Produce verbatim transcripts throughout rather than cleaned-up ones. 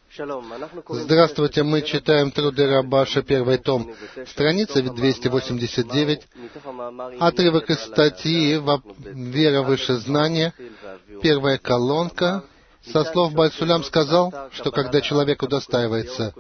Здравствуйте, мы читаем труды Рабаша, первый том, страница двести восемьдесят девять, отрывок из статьи «Вера выше знания», первая колонка. Со слов Бааль Сулям сказал, что когда человек удостаивается,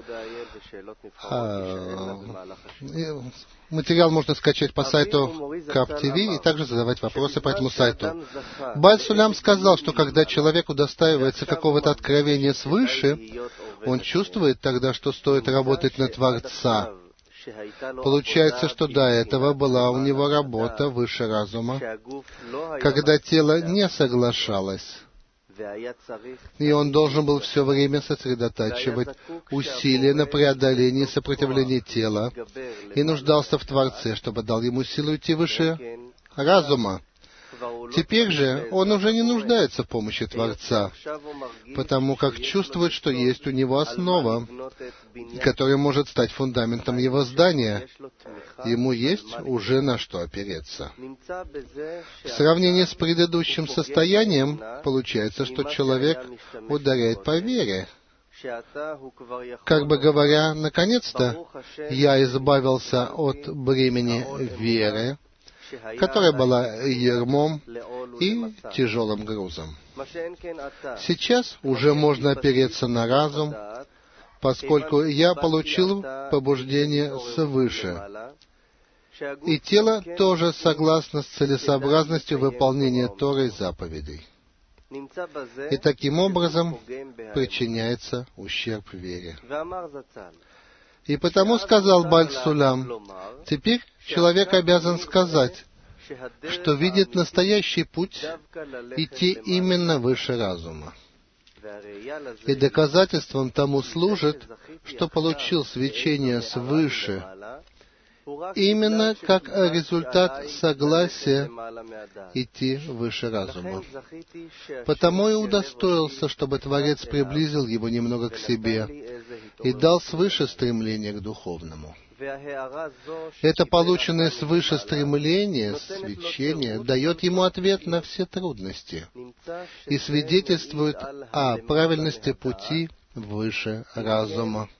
материал можно скачать по сайту Кап ти ви и также задавать вопросы по этому сайту. Бааль Сулям сказал, что когда человек удостаивается какого-то откровения свыше, он чувствует тогда, что стоит работать на Творца. Получается, что до этого была у него работа выше разума, когда тело не соглашалось. И он должен был все время сосредотачивать усилия на преодолении сопротивления тела и нуждался в Творце, чтобы дал ему силу идти выше разума. Теперь же он уже не нуждается в помощи Творца, потому как чувствует, что есть у него основа, которая может стать фундаментом его здания. Ему есть уже на что опереться. В сравнении с предыдущим состоянием, получается, что человек ударяет по вере. Как бы говоря, наконец-то я избавился от бремени веры, которая была ярмом и тяжелым грузом. Сейчас уже можно опереться на разум, поскольку я получил побуждение свыше. И тело тоже согласно с целесообразностью выполнения Торы и заповедей. И таким образом причиняется ущерб вере. И потому сказал Бааль Сулям, теперь человек обязан сказать, что видит настоящий путь идти именно выше разума. И доказательством тому служит, что получил свечение свыше, именно как результат согласия идти выше разума. Потому и удостоился, чтобы Творец приблизил его немного к себе и дал свыше стремление к духовному. Это полученное свыше стремление, свечение, дает ему ответ на все трудности и свидетельствует о правильности пути выше разума.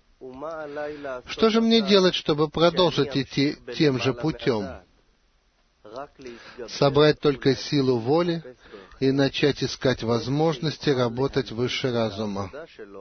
Что же мне делать, чтобы продолжить идти тем же путем? Собрать только силу воли и начать искать возможности работать выше разума.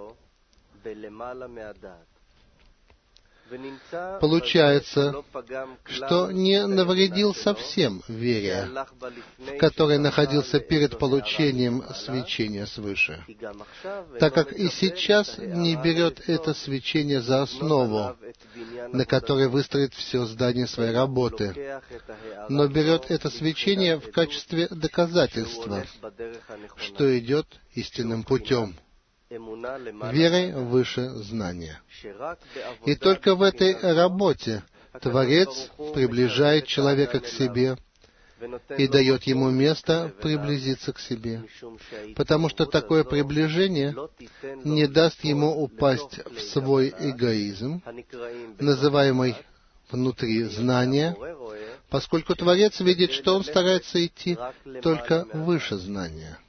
Получается, что не навредил совсем вере, в которой находился перед получением свечения свыше, так как и сейчас не берет это свечение за основу, на которой выстроит все здание своей работы, но берет это свечение в качестве доказательства, что идет истинным путем, верой выше знания. И только в этой работе Творец приближает человека к себе и дает ему место приблизиться к себе, потому что такое приближение не даст ему упасть в свой эгоизм, называемый внутри знания, поскольку Творец видит, что он старается идти только выше знания.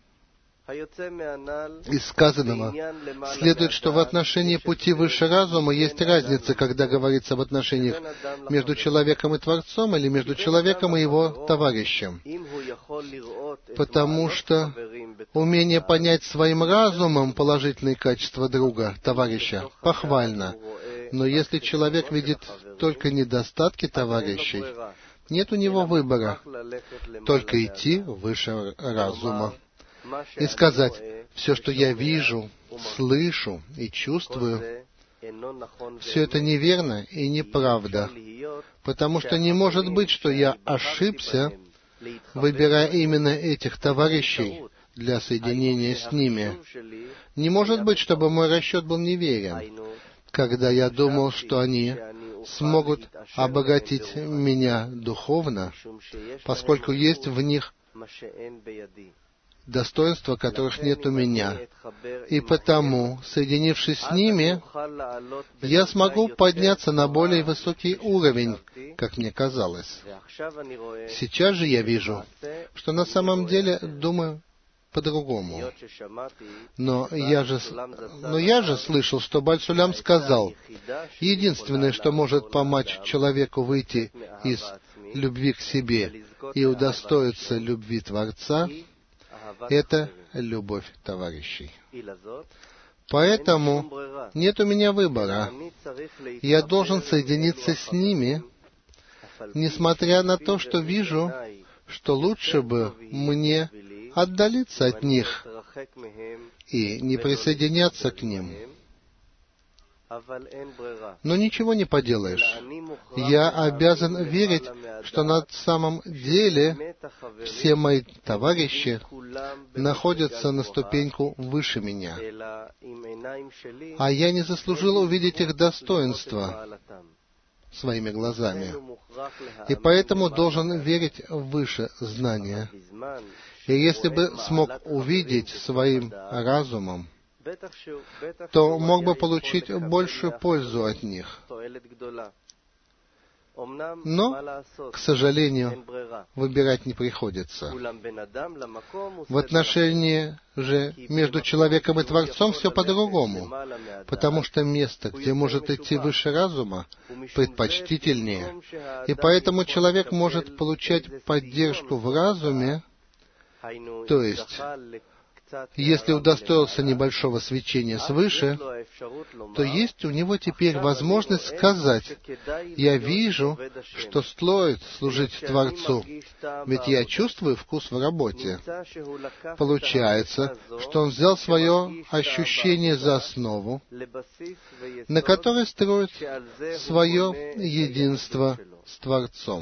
Из сказанного следует, что в отношении пути выше разума есть разница, когда говорится в отношениях между человеком и Творцом или между человеком и его товарищем. Потому что умение понять своим разумом положительные качества друга, товарища, похвально. Но если человек видит только недостатки товарищей, нет у него выбора, только идти выше разума. И сказать, все, что я вижу, слышу и чувствую, все это неверно и неправда, потому что не может быть, что я ошибся, выбирая именно этих товарищей для соединения с ними. Не может быть, чтобы мой расчет был неверен, когда я думал, что они смогут обогатить меня духовно, поскольку есть в них достоинства, которых нет у меня. И потому, соединившись с ними, я смогу подняться на более высокий уровень, как мне казалось. Сейчас же я вижу, что на самом деле думаю по-другому. Но я же, но я же слышал, что Бааль Сулям сказал, единственное, что может помочь человеку выйти из любви к себе и удостоиться любви Творца, это любовь товарищей. Поэтому нет у меня выбора. Я должен соединиться с ними, несмотря на то, что вижу, что лучше бы мне отдалиться от них и не присоединяться к ним. Но ничего не поделаешь. Я обязан верить, что на самом деле все мои товарищи находятся на ступеньку выше меня, а я не заслужил увидеть их достоинства своими глазами, и поэтому должен верить выше знания. И если бы смог увидеть своим разумом, то мог бы получить большую пользу от них. Но, к сожалению, выбирать не приходится. В отношении же между человеком и Творцом все по-другому, потому что место, где может идти выше разума, предпочтительнее, и поэтому человек может получать поддержку в разуме, то есть, если удостоился небольшого свечения свыше, то есть у него теперь возможность сказать: «Я вижу, что стоит служить Творцу, ведь я чувствую вкус в работе». Получается, что он взял свое ощущение за основу, на которой строит свое единство с Творцом.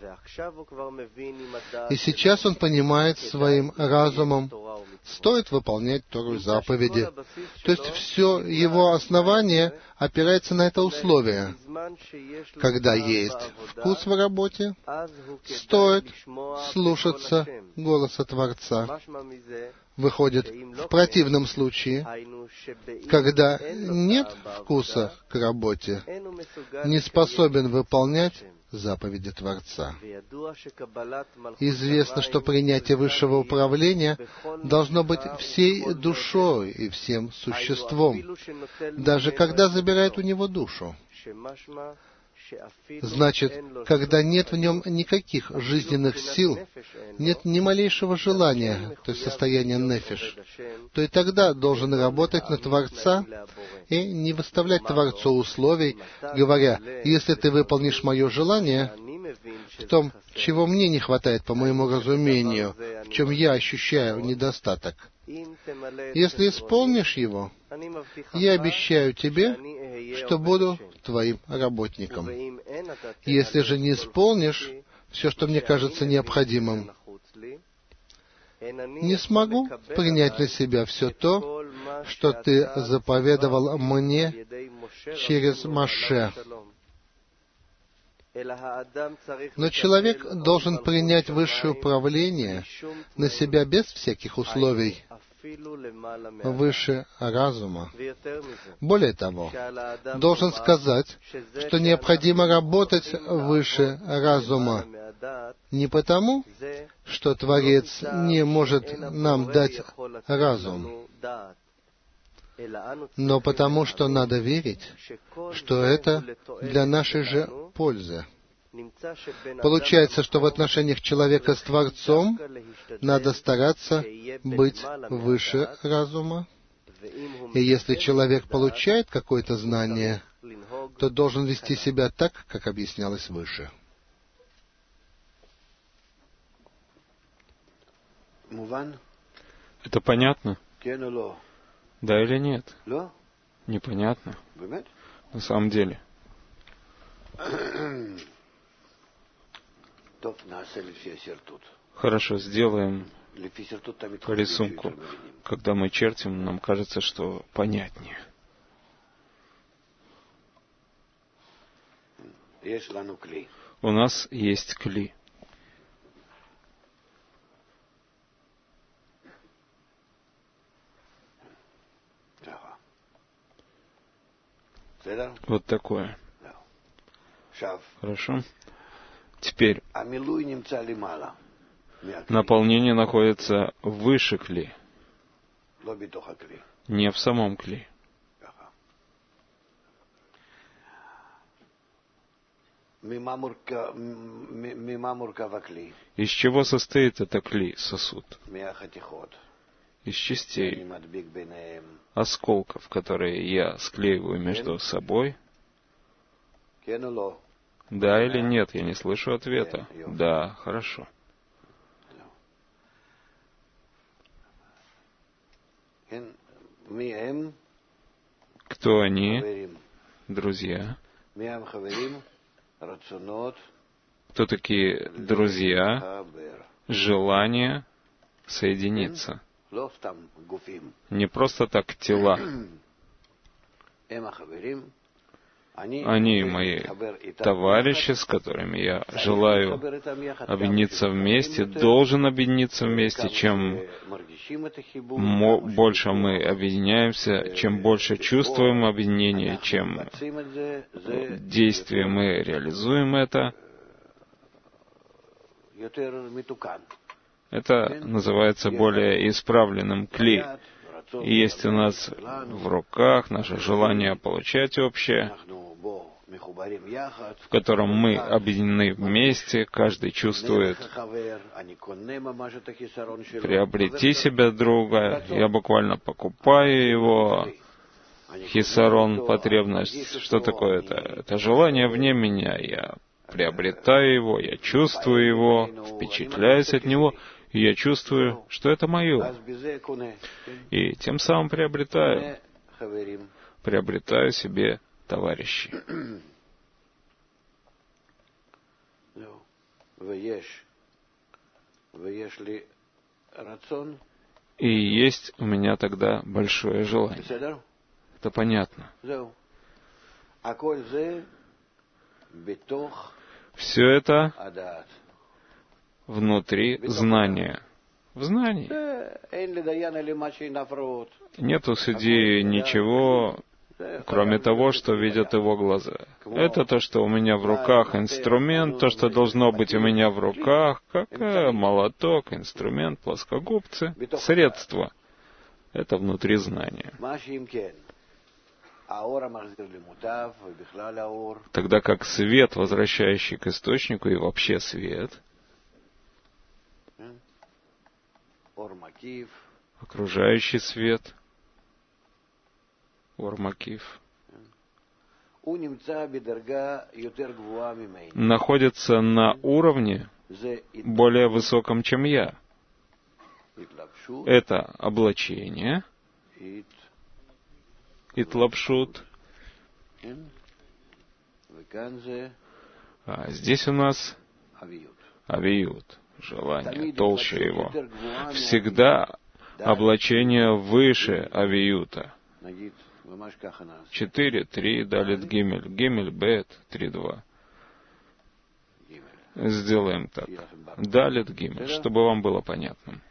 И сейчас он понимает своим разумом, стоит выполнять Тору и заповеди. То есть все его основание опирается на это условие. Когда есть вкус в работе, стоит слушаться голоса Творца. Выходит, в противном случае, когда нет вкуса к работе, не способен выполнять заповеди Творца. Известно, что принятие высшего управления должно быть всей душой и всем существом, даже когда забирает у него душу. Значит, когда нет в нем никаких жизненных сил, нет ни малейшего желания, то есть состояния нефиш, то и тогда должен работать на Творца и не выставлять Творцу условий, говоря: «Если ты выполнишь мое желание в том, чего мне не хватает по моему разумению, в чем я ощущаю недостаток, если исполнишь его, я обещаю тебе, что буду твоим работником. Если же не исполнишь все, что мне кажется необходимым, не смогу принять на себя все то, что ты заповедовал мне через Моше». Но человек должен принять высшее управление на себя без всяких условий, выше разума. Более того, должен сказать, что необходимо работать выше разума не потому, что Творец не может нам дать разум, но потому, что надо верить, что это для нашей же пользы. Получается, что в отношениях человека с Творцом надо стараться быть выше разума. И если человек получает какое-то знание, то должен вести себя так, как объяснялось выше. Это понятно? Да или нет? Непонятно. На самом деле. Хорошо, сделаем по рисунку. Когда мы чертим, нам кажется, что понятнее. У нас есть кли. Вот такое. Хорошо. Теперь наполнение находится выше кли, не в самом кли. Из чего состоит это кли, сосуд? Из частей, осколков, которые я склеиваю между собой. Да или нет? Я не слышу ответа. Да, хорошо. Кто они? Друзья. Кто такие друзья? Желание соединиться. Не просто так тела. Они мои товарищи, с которыми я желаю объединиться вместе, должен объединиться вместе. Чем больше мы объединяемся, чем больше чувствуем объединение, чем действия мы реализуем это, это называется более исправленным кли. И есть у нас в руках наше желание получать общее, в котором мы объединены вместе, каждый чувствует приобрети себя друга, я буквально покупаю его, хисарон, потребность. Что такое это? Это желание вне меня, я приобретаю его, я чувствую его, впечатляюсь от него, и я чувствую, что это мое. И тем самым приобретаю, приобретаю себе товарищей. И есть у меня тогда большое желание. Это понятно. Все это внутри знания. В знании. Нет у судьи ничего, кроме того, что видят его глаза. Это то, что у меня в руках, инструмент, то, что должно быть у меня в руках, как молоток, инструмент, плоскогубцы, средство. Это внутри знания. Тогда как свет, возвращающий к источнику, и вообще свет, окружающий свет, Ормакив, находится на уровне более высоком, чем я. Это облачение, итлапшут, а здесь у нас авиют, желание, толще его. Всегда облачение выше авиюта. Четыре, три, далит гимель, гимель, бет, три, два. Сделаем так. Далит гимель, чтобы вам было понятно.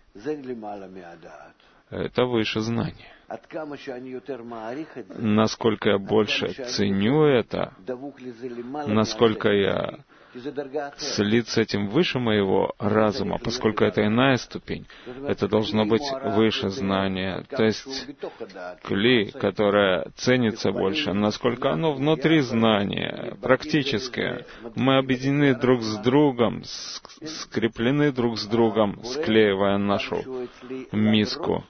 Это выше знания. Насколько я больше ценю это, насколько я слит с этим выше моего разума, поскольку это иная ступень, это должно быть выше знания. То есть кли, которое ценится больше, насколько оно внутри знания, практическое. Мы объединены друг с другом, скреплены друг с другом, склеивая нашу миску.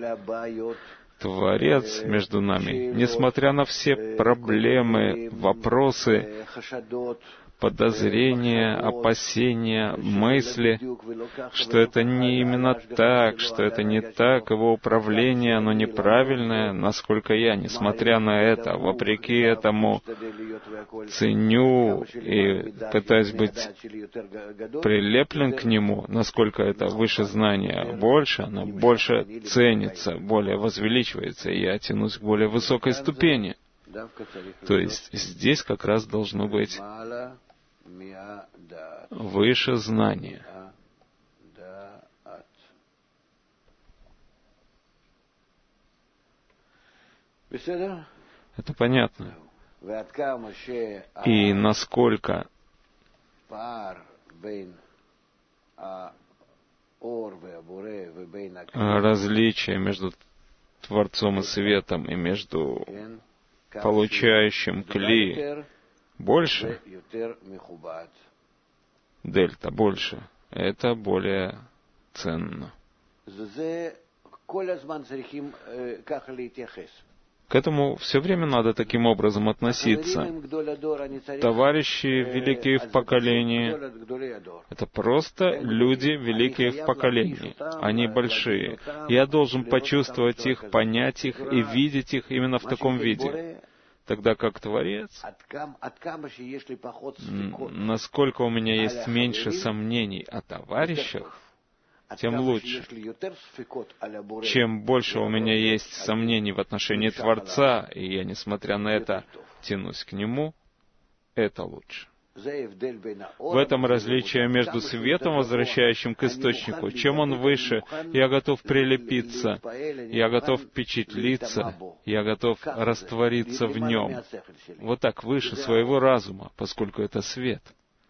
Творец между нами, несмотря на все проблемы, вопросы, подозрения, опасения, мысли, что это не именно так, что это не так, его управление, оно неправильное, насколько я, несмотря на это, вопреки этому, ценю и пытаюсь быть прилеплен к нему, насколько это выше знания больше, оно больше ценится, более возвеличивается, и я тянусь к более высокой ступени. То есть здесь как раз должно быть выше знания. Это понятно. И насколько различие между Творцом и светом и между получающим кли больше, дельта больше, это более ценно. К этому все время надо таким образом относиться. Товарищи великие в поколении — это просто люди великие в поколении. Они большие. Я должен почувствовать их, понять их и видеть их именно в таком виде. Тогда как Творец, насколько у меня есть меньше сомнений о товарищах, тем лучше. Чем больше у меня есть сомнений в отношении Творца, и я, несмотря на это, тянусь к Нему, это лучше. В этом различие между светом, возвращающим к источнику. Чем он выше, я готов прилепиться, я готов впечатлиться, я готов раствориться в нем. Вот так, выше своего разума, поскольку это свет.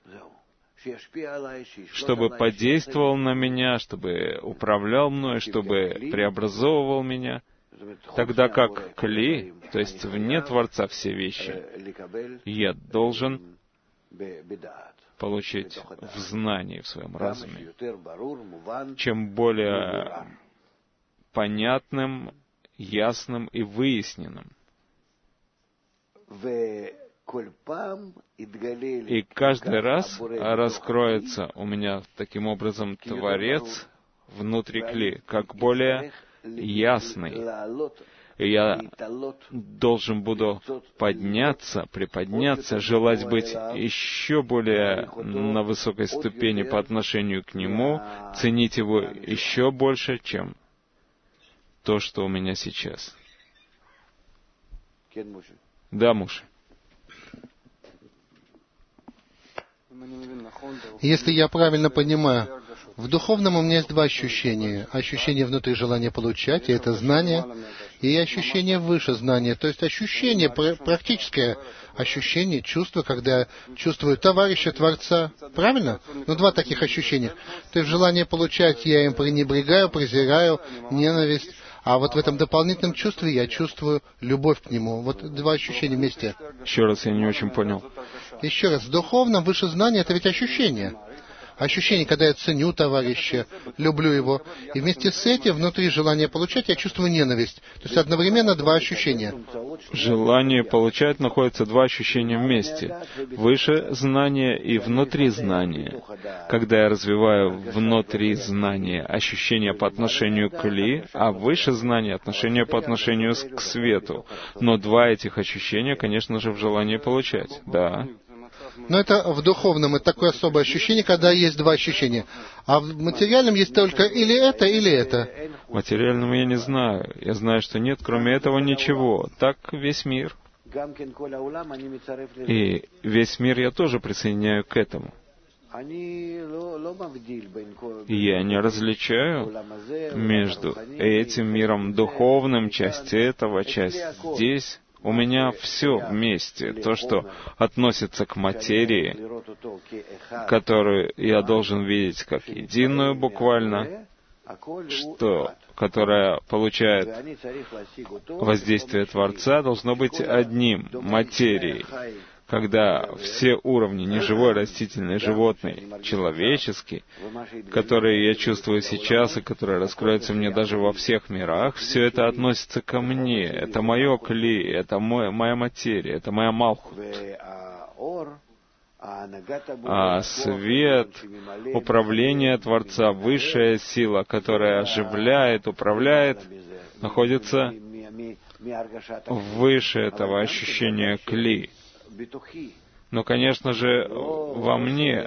Чтобы подействовал на меня, чтобы управлял мной, чтобы преобразовывал меня, тогда как кли, то есть вне Творца все вещи, я должен получить в знании, в своем разуме. Чем более понятным, ясным и выясненным. И каждый раз раскроется у меня таким образом Творец внутри кли, как более ясный. И я должен буду подняться, приподняться, желать быть еще более на высокой ступени по отношению к Нему, ценить Его еще больше, чем то, что у меня сейчас. Да, муж. Если я правильно понимаю, в духовном у меня есть два ощущения. Ощущение внутри желания получать, и это знание, и ощущение выше знания. То есть ощущение, практическое ощущение, чувство, когда я чувствую товарища Творца. Правильно? Ну, два таких ощущения. То есть желание получать я им пренебрегаю, презираю, ненависть. А вот в этом дополнительном чувстве я чувствую любовь к Нему. Вот два ощущения вместе. Еще раз, я не очень понял. Еще раз, в духовном выше знания — это ведь ощущение. Ощущение, когда я ценю товарища, люблю его. И вместе с этим, внутри желания получать, я чувствую ненависть. То есть одновременно два ощущения. Желание получать находятся два ощущения вместе. Выше знания и внутри знания. Когда я развиваю внутри знания ощущения по отношению к ли, а выше знания отношения по отношению к свету. Но два этих ощущения, конечно же, в желании получать. Да. Но это в духовном, это такое особое ощущение, когда есть два ощущения. А в материальном есть только или это, или это. В материальном я не знаю. Я знаю, что нет, кроме этого, ничего. Так весь мир. И весь мир я тоже присоединяю к этому. И я не различаю между этим миром духовным, часть этого, часть здесь. У меня все вместе. То, что относится к материи, которую я должен видеть как единую буквально, что, которая получает воздействие Творца, должно быть одним материей. Когда все уровни, неживой, растительный, животный, человеческий, которые я чувствую сейчас и которые раскроются мне даже во всех мирах, все это относится ко мне. Это мое кли, это мой, моя материя, это моя малхут. А свет, управление Творца, высшая сила, которая оживляет, управляет, находится выше этого ощущения кли. Но, конечно же, во мне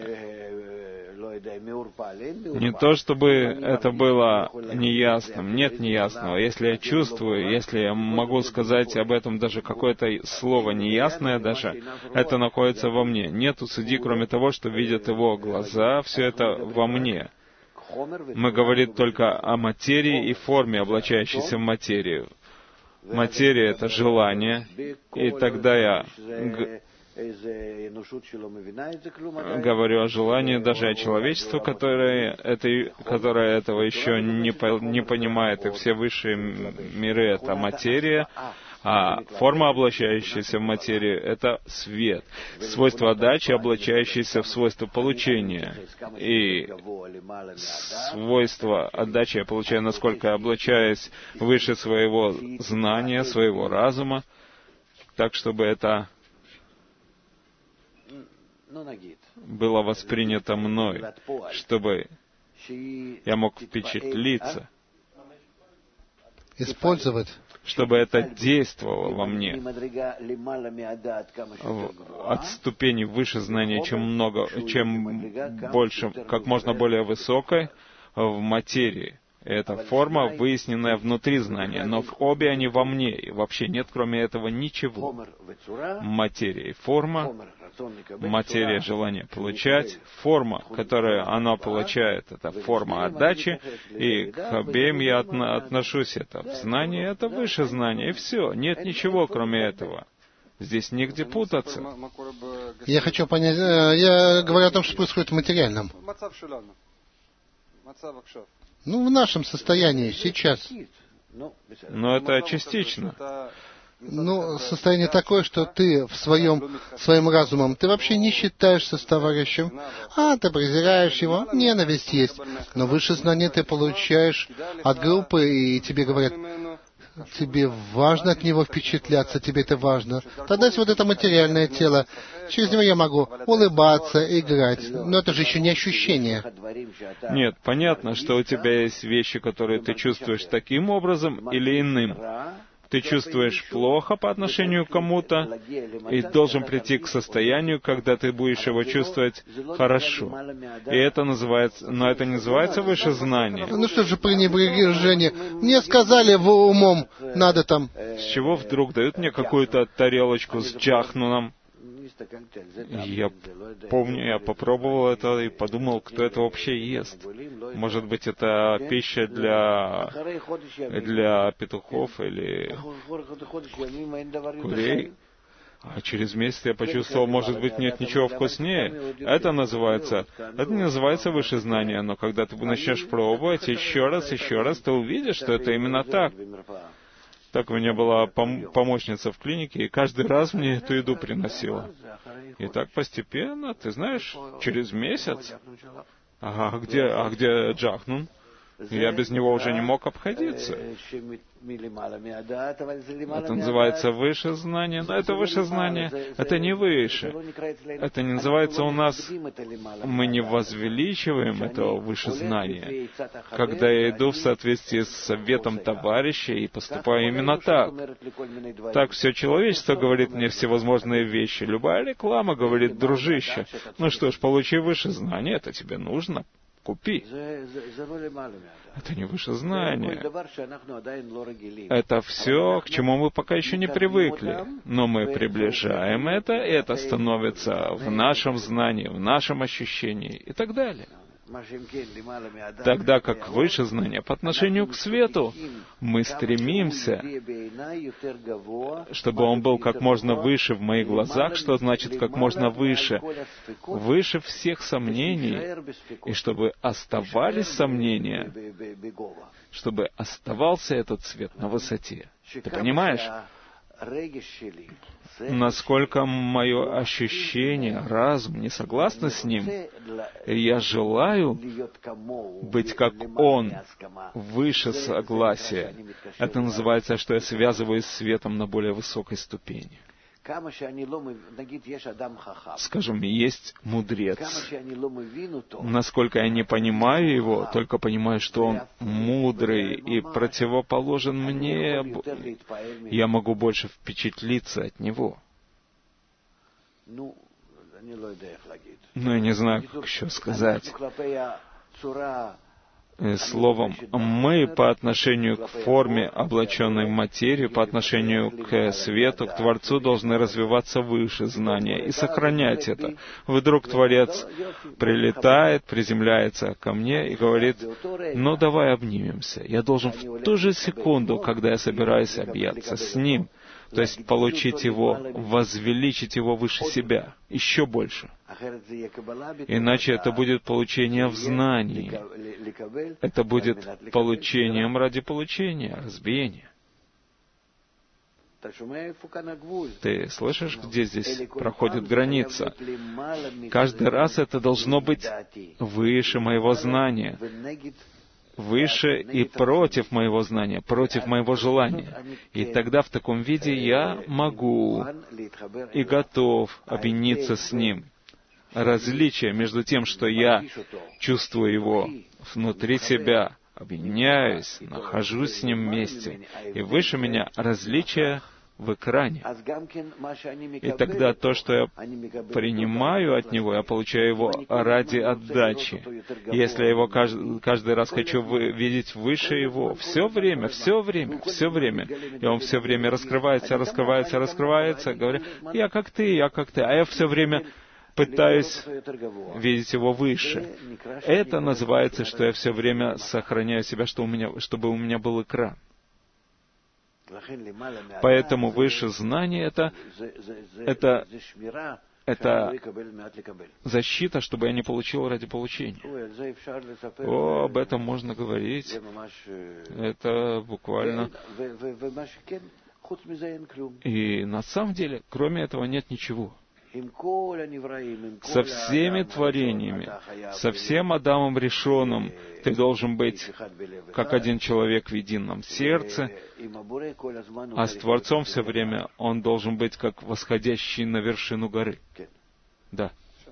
не то, чтобы это было неясным, нет неясного. Если я чувствую, если я могу сказать об этом даже какое-то слово неясное даже, это находится во мне. Нету судьи, кроме того, что видят его глаза, все это во мне. Мы говорим только о материи и форме, облачающейся в материю. Материя — это желание, и тогда я говорю о желании даже о человечестве, которое, это, которое этого еще не, по, не понимает, и все высшие миры — это материя, а форма, облачающаяся в материю, — это свет. Свойство отдачи, облачающееся в свойство получения. И свойство отдачи я получаю, насколько я облачаюсь выше своего знания, своего разума, так, чтобы это было воспринято мной, чтобы я мог впечатлиться, использовать, чтобы это действовало во мне от ступени выше знания, чем много, чем больше, как можно более высокой в материи. Это форма, выясненная внутри знания, но обе они во мне, и вообще нет кроме этого ничего. Материя и форма, материя желания получать, форма, которую она получает, это форма отдачи, и к обеим я отно- отношусь, это в знании, это выше знания, и все, нет ничего кроме этого. Здесь нигде путаться. Я хочу понять, я говорю о том, что происходит в материальном. Ну, в нашем состоянии сейчас. Но это частично. Ну, состояние такое, что ты в своем, своим разумом, ты вообще не считаешься с товарищем, а ты презираешь его, ненависть есть. Но выше знания ты получаешь от группы, и тебе говорят, тебе важно от него впечатляться, тебе это важно. Тогда есть вот это материальное тело. Через него я могу улыбаться, играть. Но это же еще не ощущение. Нет, понятно, что у тебя есть вещи, которые ты чувствуешь таким образом или иным. Ты чувствуешь плохо по отношению к кому-то и должен прийти к состоянию, когда ты будешь его чувствовать хорошо. И это называется, но это не называется выше знания. Ну что же пренебрежение? Мне сказали в умом, надо там... С чего вдруг дают мне какую-то тарелочку с джахнуном? Я помню, я попробовал это и подумал, кто это вообще ест. Может быть, это пища для, для петухов или курей? А через месяц я почувствовал, может быть, нет ничего вкуснее. Это называется, это не называется выше знания, но когда ты начнешь пробовать еще раз, еще раз, ты увидишь, что это именно так. Так у меня была пом- помощница в клинике, и каждый раз мне эту еду приносила. И так постепенно, ты знаешь, через месяц... Ага, а где, а где джахнун? Я без него уже не мог обходиться. Это называется выше знание, но это выше знание, это не выше. Это не называется у нас, мы не возвеличиваем этого выше знания. Когда я иду в соответствии с советом товарища и поступаю именно так. Так все человечество говорит мне всевозможные вещи. Любая реклама говорит, дружище, ну что ж, получи выше знание, это тебе нужно. Купи. Это не выше знания. Это все, к чему мы пока еще не привыкли. Но мы приближаем это, и это становится в нашем знании, в нашем ощущении и так далее. Тогда как выше знания по отношению к свету, мы стремимся, чтобы он был как можно выше в моих глазах, что значит как можно выше, выше всех сомнений, и чтобы оставались сомнения, чтобы оставался этот свет на высоте. Ты понимаешь? Насколько мое ощущение, разум не согласны с ним, и я желаю быть как он, выше согласия. Это называется, что я связываюсь с светом на более высокой ступени. Скажем, есть мудрец. Насколько я не понимаю его, только понимаю, что он мудрый и противоположен мне, я могу больше впечатлиться от него. Но я не знаю, как еще сказать. Словом, мы по отношению к форме, облаченной в материю, по отношению к свету, к Творцу, должны развиваться выше знания и сохранять это. Вдруг Творец прилетает, приземляется ко мне и говорит, ну давай обнимемся. Я должен в ту же секунду, когда я собираюсь объяться с Ним, То есть получить его, возвеличить его выше себя, еще больше. Иначе это будет получение в знании. Это будет получением ради получения, разбиения. Ты слышишь, где здесь проходит граница? Каждый раз это должно быть выше моего знания, выше и против моего знания, против моего желания. И тогда в таком виде я могу и готов объединиться с Ним. Различие между тем, что я чувствую Его внутри себя, объединяюсь, нахожусь с Ним вместе, и выше меня различие в экране. И тогда то, что я принимаю от Него, я получаю его ради отдачи. Если я его каждый, каждый раз хочу вы, видеть выше Его, все время, все время, все время, и Он все время раскрывается, раскрывается, раскрывается, говоря, я как ты, я как ты, а я все время пытаюсь видеть Его выше. Это называется, что я все время сохраняю себя, что у меня, чтобы у меня был экран. Поэтому выше знания это, это, это защита, чтобы я не получил ради получения. О, об этом можно говорить. Это буквально... И на самом деле, кроме этого, нет ничего. Со всеми творениями, со всем Адамом решенным, ты должен быть как один человек в едином сердце, а с Творцом все время он должен быть как восходящий на вершину горы. Да.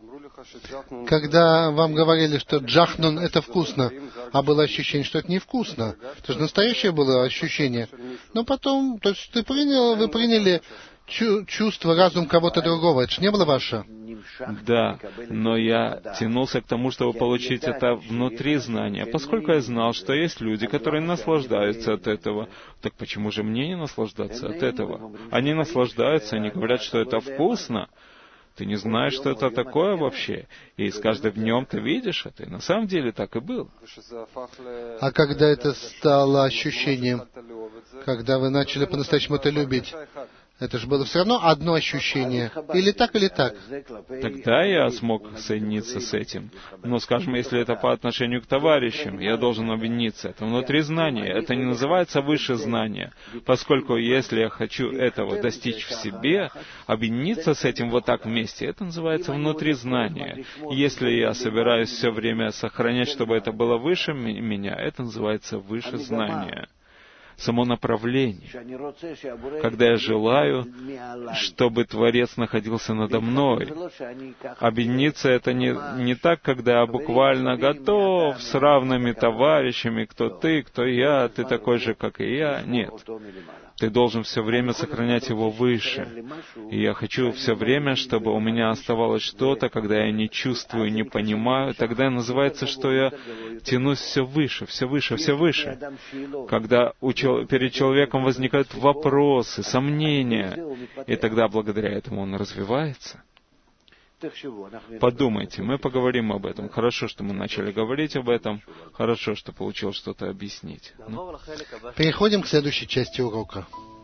Когда вам говорили, что джахнун — это вкусно, а было ощущение, что это невкусно, это же настоящее было ощущение. Но потом, то есть ты принял, вы приняли чувство, разум кого-то другого. Это же не было ваше? Да, но я тянулся к тому, чтобы получить это внутри знания, поскольку я знал, что есть люди, которые наслаждаются от этого. Так почему же мне не наслаждаться от этого? Они наслаждаются, они говорят, что это вкусно. Ты не знаешь, что это такое вообще. И с каждым днем ты видишь это. И на самом деле так и было. А когда это стало ощущением, когда вы начали по-настоящему это любить, это же было все равно одно ощущение. Или так, или так. Тогда я смог соединиться с этим. Но, скажем, если это по отношению к товарищам, я должен объединиться. Это внутри знания. Это не называется выше знания. Поскольку если я хочу этого достичь в себе, объединиться с этим вот так вместе, это называется внутри знания. Если я собираюсь все время сохранять, чтобы это было выше меня, это называется выше знания. Само направление. Когда я желаю, чтобы Творец находился надо мной. Объединиться — это не, не так, когда я буквально готов с равными товарищами, кто ты, кто я, ты такой же, как и я. Нет. Ты должен все время сохранять его выше. И я хочу все время, чтобы у меня оставалось что-то, когда я не чувствую, не понимаю. Тогда называется, что я тянусь все выше, все выше, все выше. Когда у чел- перед человеком возникают вопросы, сомнения, и тогда благодаря этому он развивается. Подумайте, мы поговорим об этом. Хорошо, что мы начали говорить об этом. Хорошо, что получил что-то объяснить. Ну? Переходим к следующей части урока.